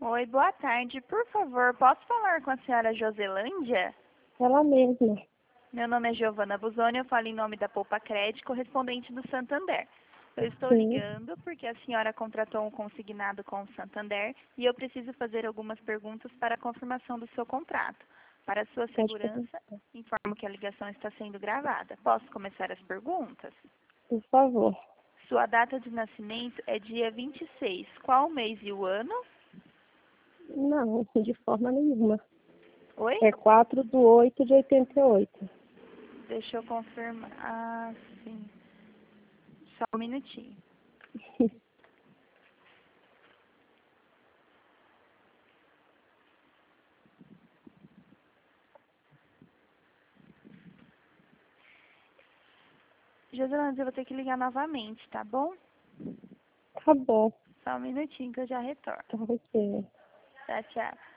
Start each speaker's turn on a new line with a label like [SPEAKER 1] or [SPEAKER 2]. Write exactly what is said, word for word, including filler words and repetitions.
[SPEAKER 1] Oi, boa tarde. Por favor, posso falar com a senhora Joselândia?
[SPEAKER 2] Ela mesma.
[SPEAKER 1] Meu nome é Giovana Busoni, eu falo em nome da Poupa Crédito, correspondente do Santander. Eu estou
[SPEAKER 2] Sim.
[SPEAKER 1] ligando porque a senhora contratou um consignado com o Santander e eu preciso fazer algumas perguntas para a confirmação do seu contrato. Para sua
[SPEAKER 2] Pode
[SPEAKER 1] segurança,
[SPEAKER 2] perguntar.
[SPEAKER 1] informo que a ligação está sendo gravada. Posso começar as perguntas?
[SPEAKER 2] Por favor.
[SPEAKER 1] Sua data de nascimento é dia vinte e seis. Qual o mês e o ano?
[SPEAKER 2] Não, de forma nenhuma.
[SPEAKER 1] Oi?
[SPEAKER 2] É quatro de oito de oitenta e oito.
[SPEAKER 1] Deixa eu confirmar. Ah, sim. Só um minutinho. Joselândia, eu vou ter que ligar novamente, tá bom?
[SPEAKER 2] Tá bom.
[SPEAKER 1] Só um minutinho que eu já retorno.
[SPEAKER 2] Tá ok.
[SPEAKER 1] Tchau, tchau.